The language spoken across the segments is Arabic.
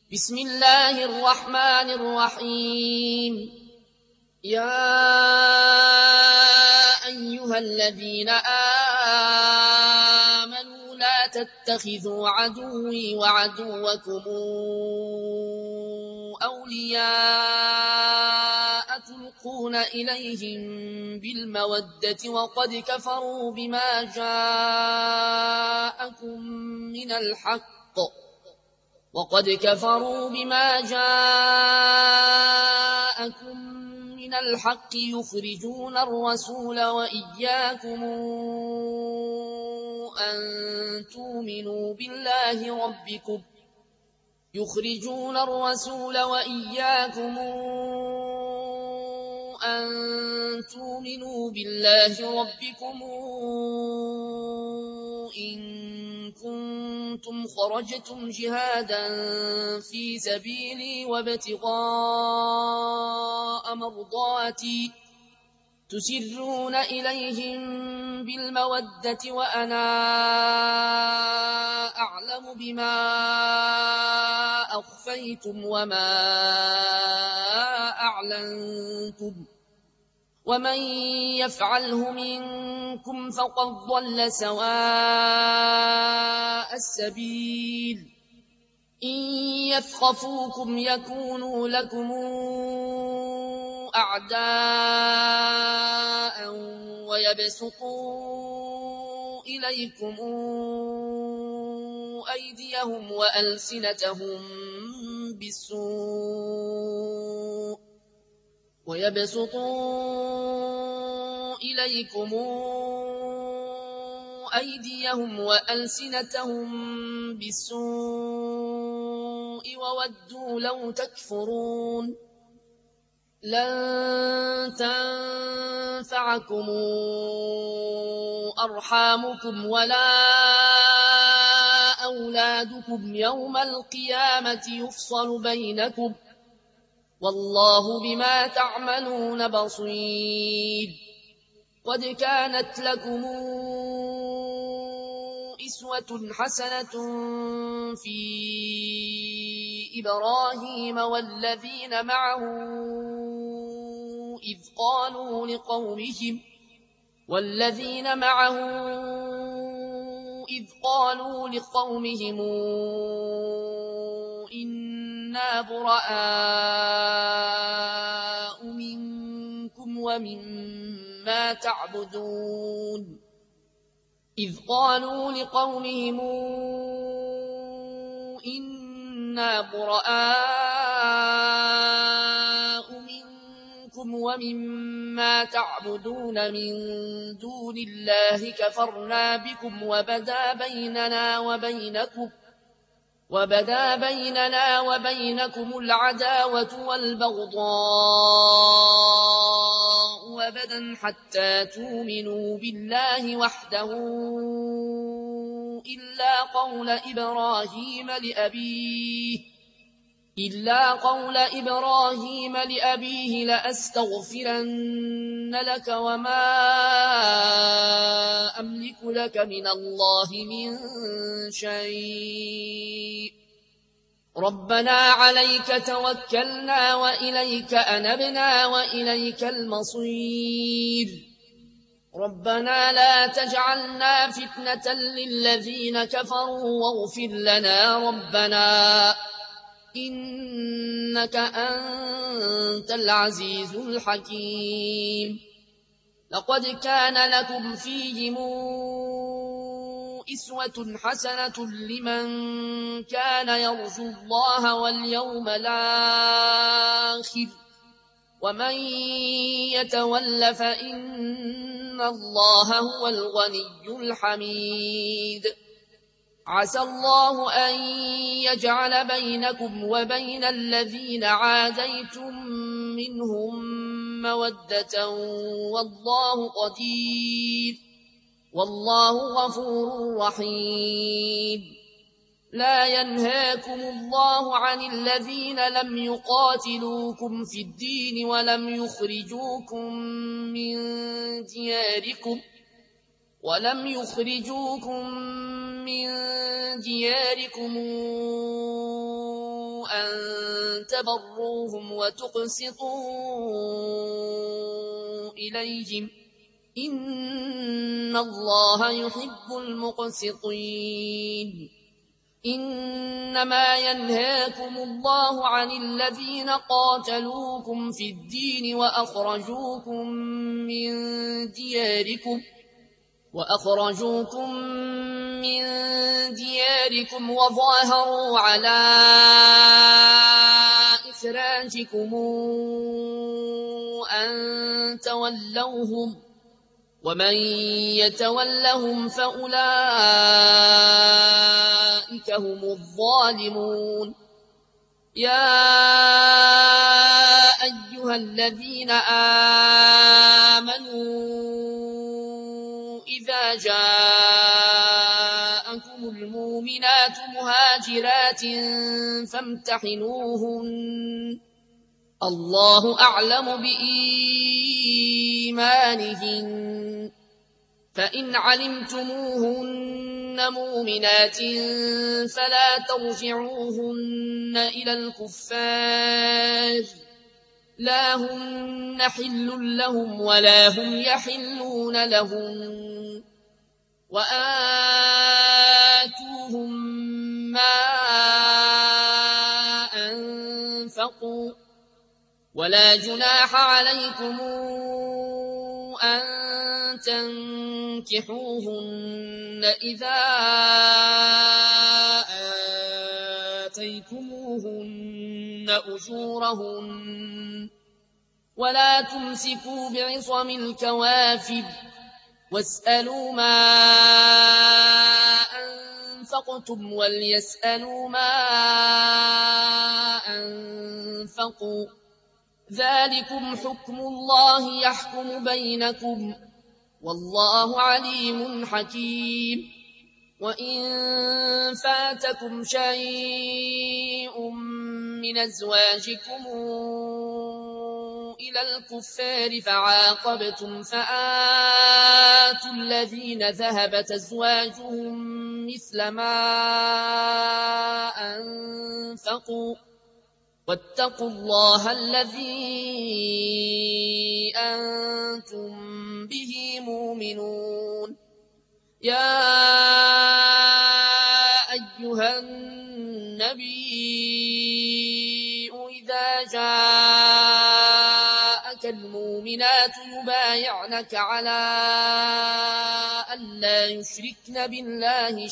بسم الله الرحمن الرحيم. يا أيها الذين آمنوا لا تتخذوا عدوي وعدوكم أولياء تلقون إليهم بالمودة وقد كفروا بما جاءكم من الحق يخرجون الرسول وإياكم أن تؤمنوا بالله ربكم إن كنتم خرجتم جهادا في سبيلي وابتغاء مرضاتي تسرون إليهم بالمودة وأنا أعلم بما أخفيتم وما أعلنتم ومن يفعله منكم فقد ضل سواء السبيل. إن يثقفوكم يكونوا لكم أعداء ويبسطوا إليكم أيديهم وألسنتهم بالسوء وودوا لو تكفرون. لن تنفعكم أرحامكم ولا أولادكم يوم القيامة يفصل بينكم والله بما تعملون بصير. قد كانت لكم أسوة حسنة في إبراهيم والذين معه إذ قالوا لقومهم إنا براء منكم ومما تعبدون من دون الله كفرنا بكم وبدا بيننا وبينكم العداوة والبغضاء أبدا حتى تؤمنوا بالله وحده إلا قول إبراهيم لأبيه لأستغفرن لك وما أملك لك من الله من شيء ربنا عليك توكلنا وإليك أنبنا وإليك المصير. ربنا لا تجعلنا فتنة للذين كفروا واغفر لنا ربنا إنك أنت العزيز الحكيم. لقد كان لكم فيهم أسوة حسنة لمن كان يرجو الله واليوم الآخر ومن يتول فإن الله هو الغني الحميد. عسى الله أن يجعل بينكم وبين الذين عاديتم منهم مودة والله قدير والله غفور رحيم. لا ينهاكم الله عن الذين لم يقاتلوكم في الدين ولم يخرجوكم من دياركم أن تبروهم وتقسطوا إليهم إن الله يحب المقسطين إنما ينهاكم الله عن الذين قاتلوكم في الدين وأخرجوكم من دياركم وظاهروا على إخراجكم أن تولوهم ومن يتولهم فأولئك هم الظالمون يا أيها الذين آمنوا إذا جاءكم المؤمنات مهاجرات فامتحنوهن الله أعلم بإيمانهن فإن علمتموهن مؤمنات فلا ترجعوهن إلى الكفار لا هن حل لهم ولا هم يحلون لهم وآتوهم ما أنفقوا ولا جناح عليكم أن تنكحوهن إذا آتيتموهن أجورهن ولا تمسكوا بعصم الكوافر واسألوا ما أنفقتم وليسألوا ما أنفقوا ذلكم حكم الله يحكم بينكم والله عليم حكيم وإن فاتكم شيء من أزواجكم إلى الكفار فعاقبتم فآتوا الذين ذهبت أزواجهم مثل ما أنفقوا واتقوا الله الذي أنتم به مؤمنون يا أيها النبي إذا جاءك المؤمنات يبايعنك على أن لا يشركن بالله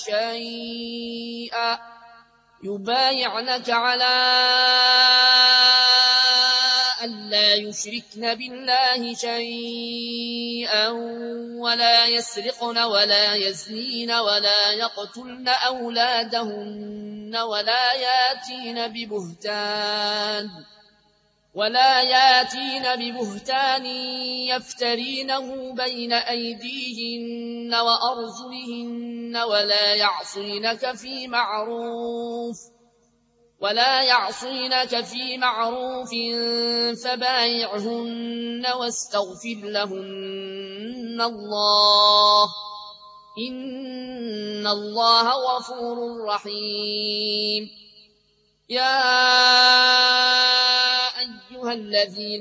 شيئا ولا يسرقن ولا يزنين ولا يقتلن أولادهن ولا ياتين ببهتان يفترينه بين أيديهن وأرجلهن ولا يعصينك في معروف فبايعهن واستغفر لهن الله إن الله غفور رحيم يا أيها الذين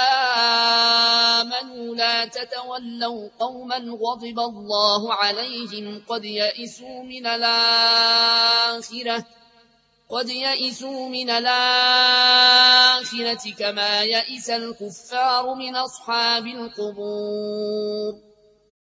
آمنوا لا تتولوا قوما غضب الله عليهم قد يئسوا من الآخرة كما يئس الكفار من أصحاب القبور